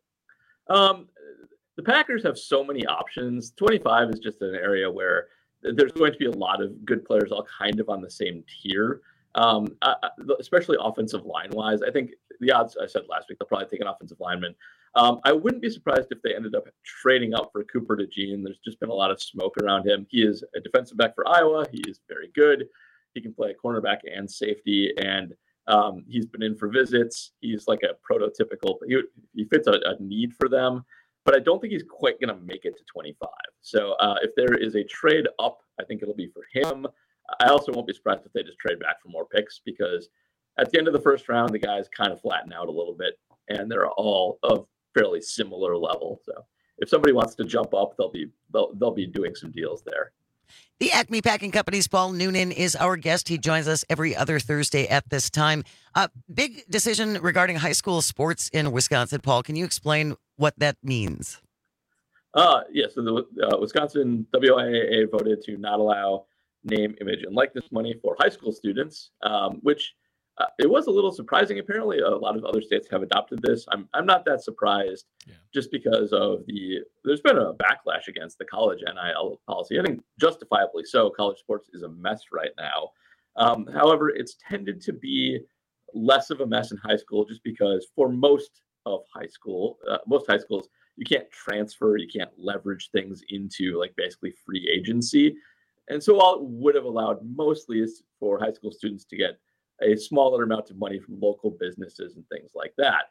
The Packers have so many options. 25 is just an area where there's going to be a lot of good players all kind of on the same tier, especially offensive line-wise. I think the odds, I said last week, they'll probably take an offensive lineman. I wouldn't be surprised if they ended up trading up for Cooper DeJean. There's just been a lot of smoke around him. He is a defensive back for Iowa. He is very good. He can play cornerback and safety, and he's been in for visits. He's like a prototypical, he fits a need for them, but I don't think he's quite going to make it to 25. So if there is a trade up, I think it'll be for him. I also won't be surprised if they just trade back for more picks, because at the end of the first round, the guys kind of flatten out a little bit, and they're all of fairly similar level. So if somebody wants to jump up, they'll be doing some deals there. The Acme Packing Company's Paul Noonan is our guest. He joins us every other Thursday at this time. Big decision regarding high school sports in Wisconsin. Paul, can you explain what that means? So the Wisconsin WIAA voted to not allow name, image, and likeness money for high school students, which it was a little surprising. Apparently, a lot of other states have adopted this. I'm not that surprised, just because of there's been a backlash against the college NIL policy. I think justifiably so. College sports is a mess right now. However, it's tended to be less of a mess in high school, just because for most high schools, you can't transfer, you can't leverage things into like basically free agency. And so all it would have allowed mostly is for high school students to get a smaller amount of money from local businesses and things like that.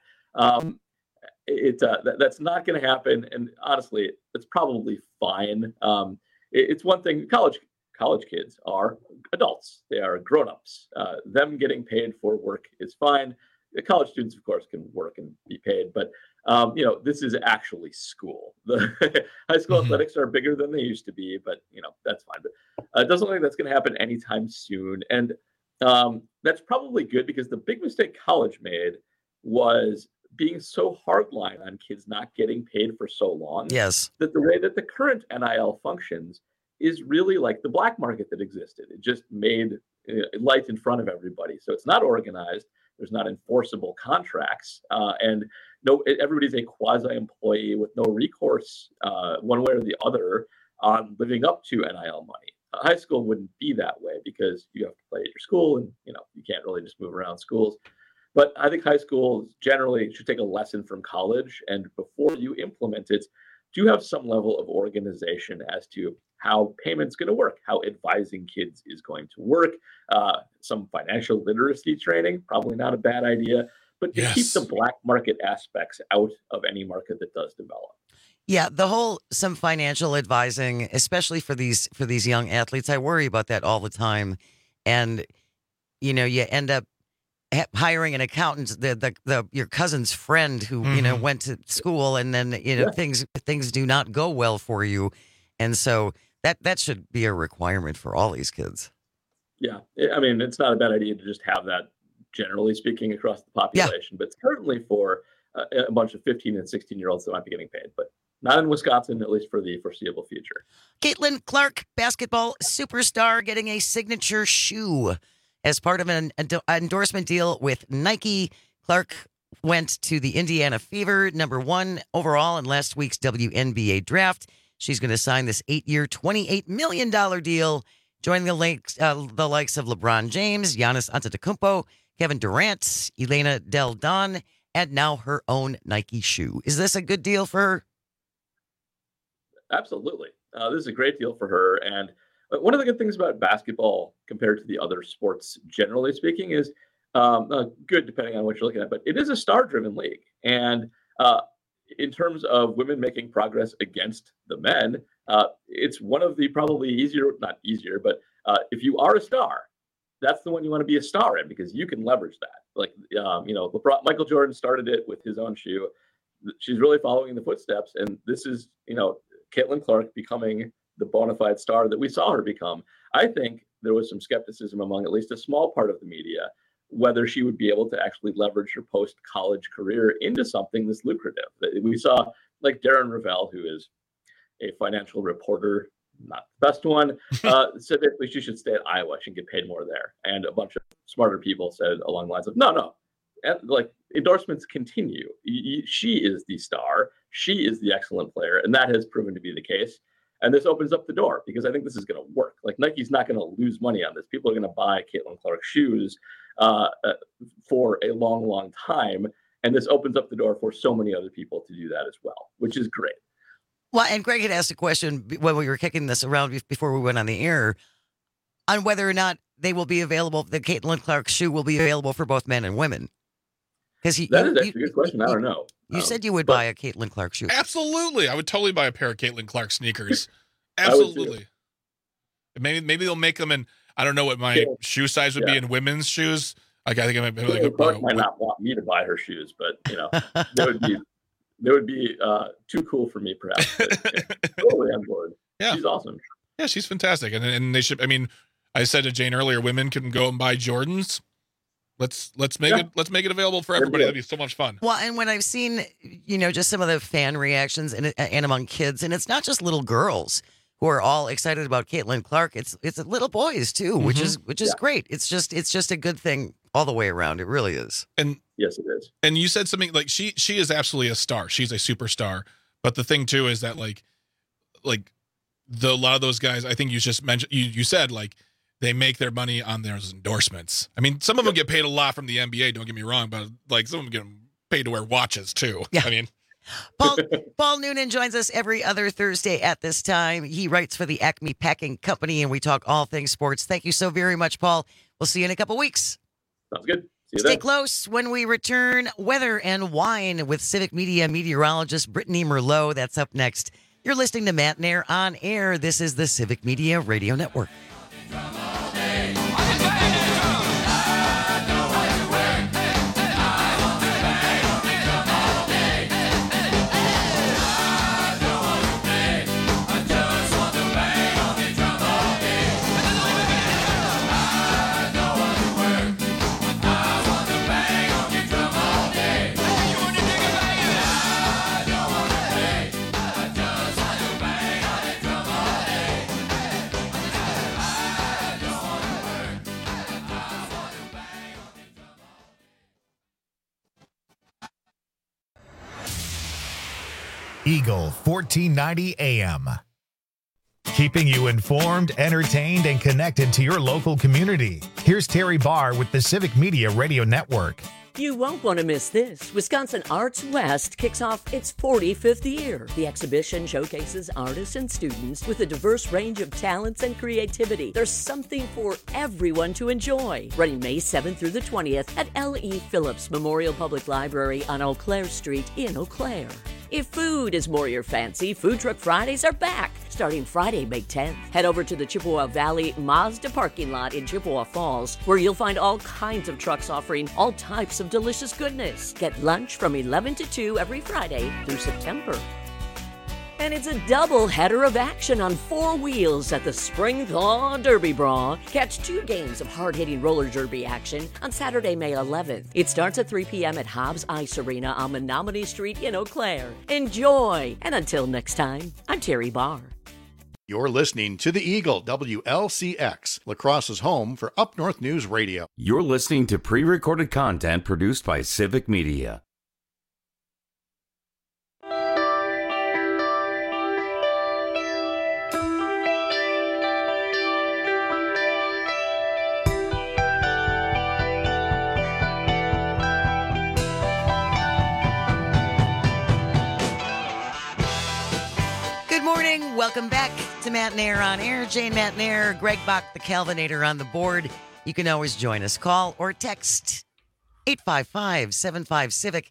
That's not going to happen. And honestly, it's probably fine. It's one thing, college kids are adults. They are grownups. Them getting paid for work is fine. The college students, of course, can work and be paid, but this is actually school. The high school athletics are bigger than they used to be, but that's fine. But it doesn't look like that's going to happen anytime soon. And that's probably good, because the big mistake college made was being so hardline on kids not getting paid for so long. Yes. That the way that the current NIL functions is really like the black market that existed. It just made light in front of everybody. So it's not organized. There's not enforceable contracts. And everybody's a quasi-employee with no recourse one way or the other on living up to NIL money. High school wouldn't be that way because you have to play at your school, and you can't really just move around schools. But I think high schools generally should take a lesson from college, and before you implement it, do have some level of organization as to how payment's going to work, how advising kids is going to work, some financial literacy training, probably not a bad idea, but to keep the black market aspects out of any market that does develop. Yeah, some financial advising, especially for these young athletes. I worry about that all the time, and you end up hiring an accountant, your cousin's friend who went to school, and then things do not go well for you, and so that should be a requirement for all these kids. Yeah, I mean, it's not a bad idea to just have that, generally speaking, across the population, but certainly for a bunch of 15 and 16-year-olds that might be getting paid, but not in Wisconsin, at least for the foreseeable future. Caitlin Clark, basketball superstar, getting a signature shoe as part of an endorsement deal with Nike. Clark went to the Indiana Fever, #1 overall in last week's WNBA draft. She's going to sign this 8-year, $28 million deal, joining the likes of LeBron James, Giannis Antetokounmpo, Kevin Durant, Elena Del Don, and now her own Nike shoe. Is this a good deal for her? Absolutely. This is a great deal for her. And one of the good things about basketball compared to the other sports, generally speaking, is good depending on what you're looking at, but it is a star-driven league. And in terms of women making progress against the men, it's one of the probably not easier, but if you are a star, that's the one you want to be a star in because you can leverage that. Like, LeBron, Michael Jordan started it with his own shoe. She's really following in the footsteps. And this is, Caitlin Clark becoming the bona fide star that we saw her become. I think there was some skepticism among at least a small part of the media whether she would be able to actually leverage her post-college career into something this lucrative. We saw like Darren Ravel, who is a financial reporter, not the best one, said that she should stay at Iowa. She can get paid more there. And a bunch of smarter people said along the lines of, no. And like endorsements continue. She is the star. She is the excellent player. And that has proven to be the case. And this opens up the door because I think this is going to work. Like Nike's not going to lose money on this. People are going to buy Caitlin Clark shoes for a long, long time. And this opens up the door for so many other people to do that as well, which is great. Well, and Greg had asked a question when we were kicking this around before we went on the air on whether or not they will be available. The Caitlin Clark shoe will be available for both men and women. That is actually a good question. I don't know. You said you would buy a Caitlin Clark shoe. Absolutely. I would totally buy a pair of Caitlin Clark sneakers. Absolutely. Maybe they'll make them in, I don't know what my shoe size would be in women's shoes. Like I think I might not want me to buy her shoes, but they would be too cool for me, perhaps. Totally on board. Yeah. She's awesome. Yeah, she's fantastic. And they should, I mean, I said to Jane earlier, women can go and buy Jordans. Let's make it available for everybody. That'd be so much fun. Well, and when I've seen, just some of the fan reactions and among kids, and it's not just little girls who are all excited about Caitlin Clark. It's little boys too, which is great. It's just a good thing all the way around. It really is. And yes, it is. And you said something like she is absolutely a star. She's a superstar. But the thing too is that like a lot of those guys, I think you just mentioned, you said like they make their money on their endorsements. I mean, some of them get paid a lot from the NBA. Don't get me wrong, but like some of them get paid to wear watches too. Yeah. I mean. Paul Noonan joins us every other Thursday at this time. He writes for the Acme Packing Company, and we talk all things sports. Thank you so very much, Paul. We'll see you in a couple weeks. Sounds good. See you Stay then. close. When we return, weather and wine with Civic Media meteorologist Brittany Merlot. That's up next. You're listening to Matt Nair on air. This is the Civic Media Radio Network. Eagle 1490 AM. keeping you informed, entertained, and connected to your local community. Here's Terry Barr with the Civic Media Radio Network. You won't want to miss this. Wisconsin Arts West kicks off its 45th year. The exhibition showcases artists and students with a diverse range of talents and creativity. There's something for everyone to enjoy. Running May 7th through the 20th at L.E. Phillips Memorial Public Library on Eau Claire Street in Eau Claire. If food is more your fancy, Food Truck Fridays are back, starting Friday, May 10th. Head over to the Chippewa Valley Mazda parking lot in Chippewa Falls, where you'll find all kinds of trucks offering all types of delicious goodness. Get lunch from 11 to 2 every Friday through September. And it's a double header of action on 4 wheels at the Spring Thaw Derby Brawl. Catch 2 games of hard-hitting roller derby action on Saturday, May 11th. It starts at 3 p.m. at Hobbs Ice Arena on Menominee Street in Eau Claire. Enjoy! And until next time, I'm Terry Barr. You're listening to the Eagle, WLCX, La Crosse's home for Up North News Radio. You're listening to pre-recorded content produced by Civic Media. Welcome back to Matt Nair on Air. Jane Matt Nair, Greg Bach, the Calvinator on the board. You can always join us. Call or text 855-75-CIVIC,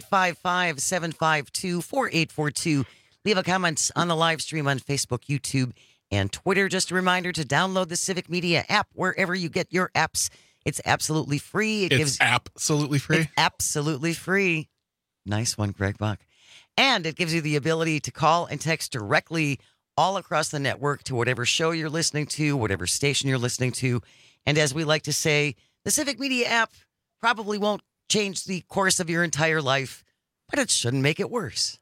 855-752-4842. Leave a comment on the live stream on Facebook, YouTube, and Twitter. Just a reminder to download the Civic Media app wherever you get your apps. It's absolutely free. It's absolutely free? It's absolutely free. Nice one, Greg Bach. And it gives you the ability to call and text directly all across the network to whatever show you're listening to, whatever station you're listening to. And as we like to say, the Civic Media app probably won't change the course of your entire life, but it shouldn't make it worse.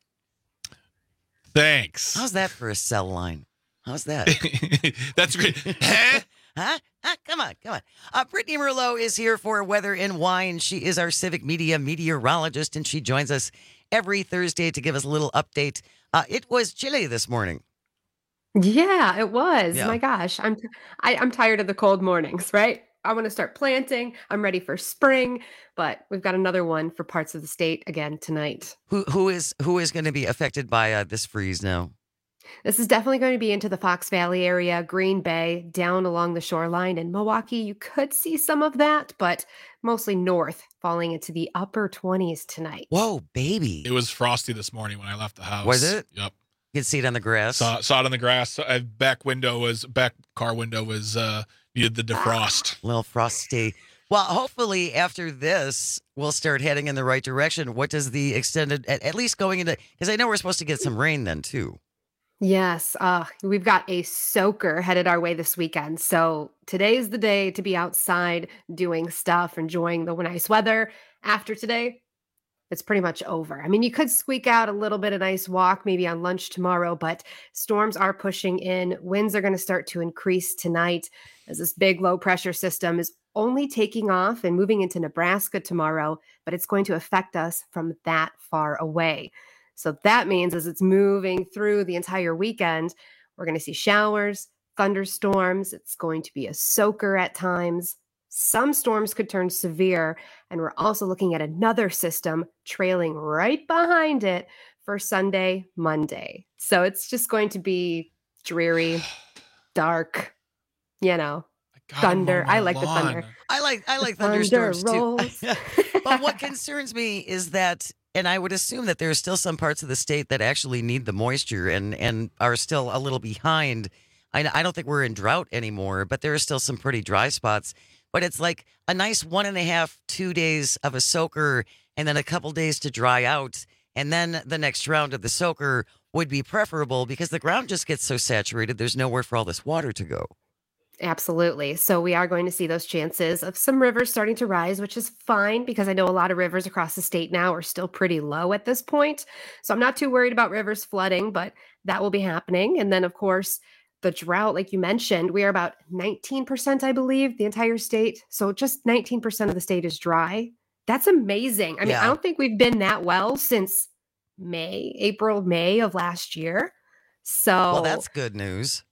Thanks. How's that for a cell line? How's that? That's great. Huh? Come on. Brittany Merlot is here for Weather and Wine. She is our Civic Media meteorologist, and she joins us every Thursday to give us a little update. It was chilly this morning. Yeah, it was. Yeah. My gosh, I'm tired of the cold mornings, right? I want to start planting. I'm ready for spring, but we've got another one for parts of the state again tonight. Who is going to be affected by this freeze now? This is definitely going to be into the Fox Valley area, Green Bay, down along the shoreline. In Milwaukee, you could see some of that, but mostly north, falling into the upper 20s tonight. Whoa, baby. It was frosty this morning when I left the house. Was it? Yep. You could see it on the grass. Saw it on the grass. Back car window was needed the defrost. A little frosty. Well, hopefully after this, we'll start heading in the right direction. What does the extended, at least going into, because I know we're supposed to get some rain then too. Yes, we've got a soaker headed our way this weekend. So today's the day to be outside doing stuff, enjoying the nice weather. After today, it's pretty much over. I mean, you could squeak out a little bit of nice walk maybe on lunch tomorrow, but storms are pushing in. Winds are going to start to increase tonight as this big low pressure system is only taking off and moving into Nebraska tomorrow, but it's going to affect us from that far away. So that means as it's moving through the entire weekend, we're going to see showers, thunderstorms. It's going to be a soaker at times. Some storms could turn severe. And we're also looking at another system trailing right behind it for Sunday, Monday. So it's just going to be dreary, dark, thunder. I like the thunder. I like thunderstorms thunder too. But what concerns me is that, and I would assume that there are still some parts of the state that actually need the moisture and are still a little behind. I don't think we're in drought anymore, but there are still some pretty dry spots. But it's like a nice 1.5, 2 days of a soaker and then a couple days to dry out. And then the next round of the soaker would be preferable because the ground just gets so saturated. There's nowhere for all this water to go. Absolutely. So we are going to see those chances of some rivers starting to rise, which is fine because I know a lot of rivers across the state now are still pretty low at this point. So I'm not too worried about rivers flooding, but that will be happening. And then, of course, the drought, like you mentioned, we are about 19%, I believe, the entire state. So just 19% of the state is dry. That's amazing. I mean, I don't think we've been that well since May of last year. So well, that's good news.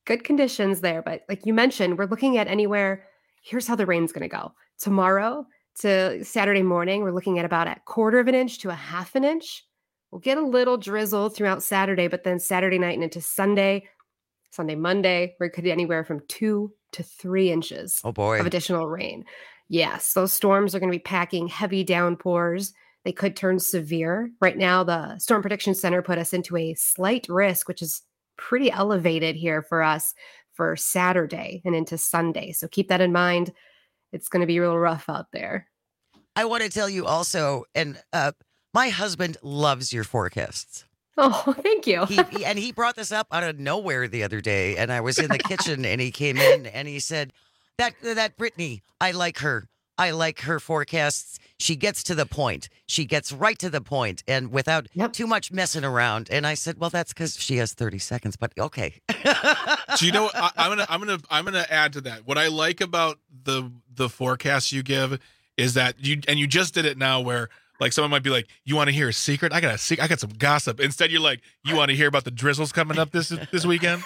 good conditions there. But like you mentioned, we're looking at anywhere. Here's how the rain's going to go. Tomorrow to Saturday morning, we're looking at about a 1/4 inch to a 1/2 inch. We'll get a little drizzle throughout Saturday, but then Saturday night and into Sunday, Monday, we could be anywhere from 2 to 3 inches of additional rain. Yes, those storms are going to be packing heavy downpours. They could turn severe. Right now, the Storm Prediction Center put us into a slight risk, which is pretty elevated here for us for Saturday and into Sunday. So keep that in mind. It's going to be real rough out there. I want to tell you also, and my husband loves your forecasts. Oh, thank you. He brought this up out of nowhere the other day, and I was in the kitchen, and he came in and he said, that Brittany, I like her. I like her forecasts. She gets to the point. She gets right to the point, and without too much messing around. And I said, well, that's because she has 30 seconds. But okay. So you know what? I'm gonna add to that. What I like about the forecast you give is that you just did it now, where like someone might be like, you want to hear a secret? I got some gossip. Instead, you're like, you want to hear about the drizzles coming up this weekend?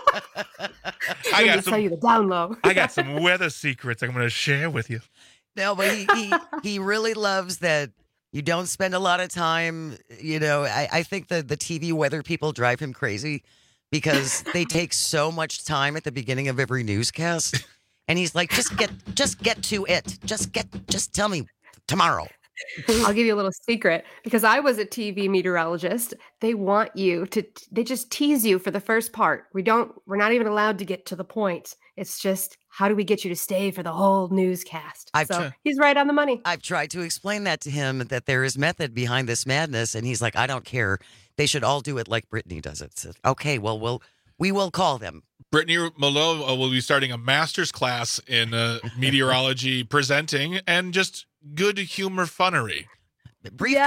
I got tell you the down low. I got some weather secrets I'm going to share with you. No, but he really loves that you don't spend a lot of time. You know, I think the TV weather people drive him crazy because they take so much time at the beginning of every newscast. And he's like, just get to it. Just tell me tomorrow. I'll give you a little secret because I was a TV meteorologist. They want you to, they just tease you for the first part. We're not even allowed to get to the point. It's just, how do we get you to stay for the whole newscast? He's right on the money. I've tried to explain that to him, that there is method behind this madness. And he's like, I don't care. They should all do it like Brittany does it. So, okay, well, we will call them. Brittany Malo will be starting a master's class in meteorology presenting and just good humor funnery. Brief,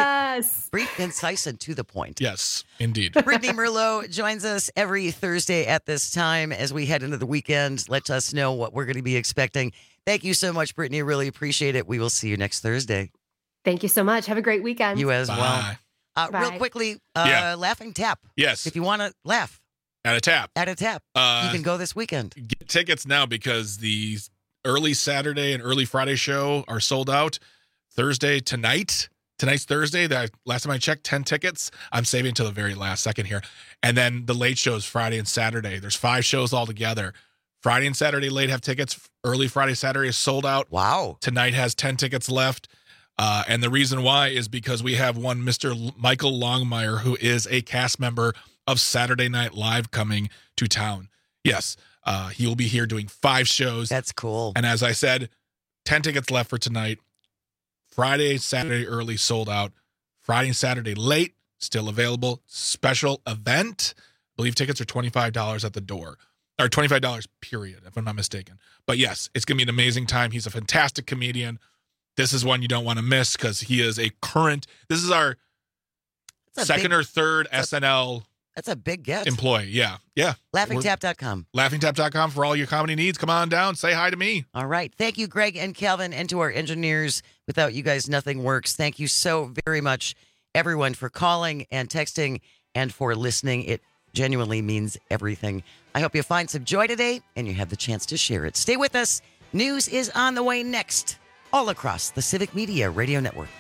concise, and to the point. Yes, indeed. Brittany Merlot joins us every Thursday at this time as we head into the weekend. Let us know what we're going to be expecting. Thank you so much, Brittany. Really appreciate it. We will see you next Thursday. Thank you so much. Have a great weekend. You as Bye. well. Real quickly, Laughing Tap. Yes. If you want to laugh. At a tap. You can go this weekend. Get tickets now because the early Saturday and early Friday show are sold out. Thursday tonight's Thursday. Last time I checked, 10 tickets. I'm saving until the very last second here. And then the late shows Friday and Saturday. There's 5 shows altogether. Friday and Saturday late have tickets. Early Friday, Saturday is sold out. Wow. Tonight has 10 tickets left. And the reason why is because we have one Mr. Michael Longmire, who is a cast member of Saturday Night Live, coming to town. Yes, he will be here doing 5 shows. That's cool. And as I said, 10 tickets left for tonight. Friday, Saturday early sold out. Friday and Saturday late still available. Special event. I believe tickets are $25 at the door. Or $25 period, if I'm not mistaken. But yes, it's going to be an amazing time. He's a fantastic comedian. This is one you don't want to miss because he is this is our second or third SNL. That's a big get. Employee. Yeah. LaughingTap.com. LaughingTap.com for all your comedy needs. Come on down. Say hi to me. All right. Thank you, Greg and Calvin, and to our engineers. Without you guys, nothing works. Thank you so very much, everyone, for calling and texting and for listening. It genuinely means everything. I hope you find some joy today and you have the chance to share it. Stay with us. News is on the way next, all across the Civic Media Radio Network.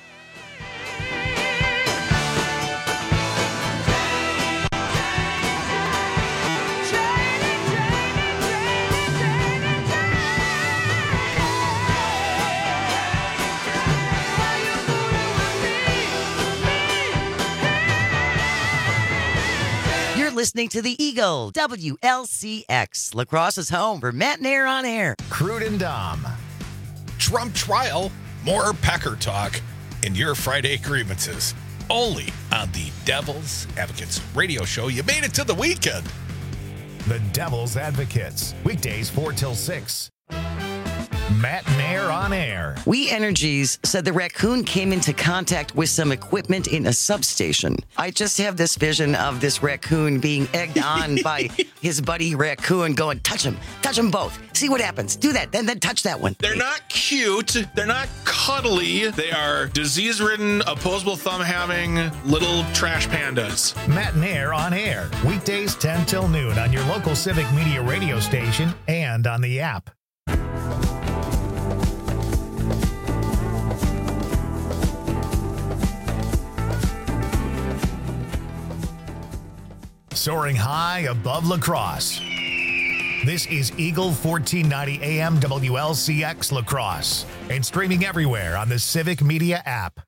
Listening to the Eagle, WLCX, La Crosse's home for Matt and Air on Air. Crude and Dom. Trump trial, more Packer talk, and your Friday grievances. Only on the Devil's Advocates radio show. You made it to the weekend. The Devil's Advocates, weekdays 4 till 6. Matt and Air Nair on Air. We Energies said the raccoon came into contact with some equipment in a substation. I just have this vision of this raccoon being egged on by his buddy raccoon going, touch them both. See what happens. Do that, then touch that one. They're not cute. They're not cuddly. They are disease-ridden, opposable thumb-having little trash pandas. Matt Nair on Air. Weekdays 10 till noon on your local Civic Media radio station and on the app. Soaring high above La Crosse. This is Eagle 1490 AM WLCX La Crosse and streaming everywhere on the Civic Media app.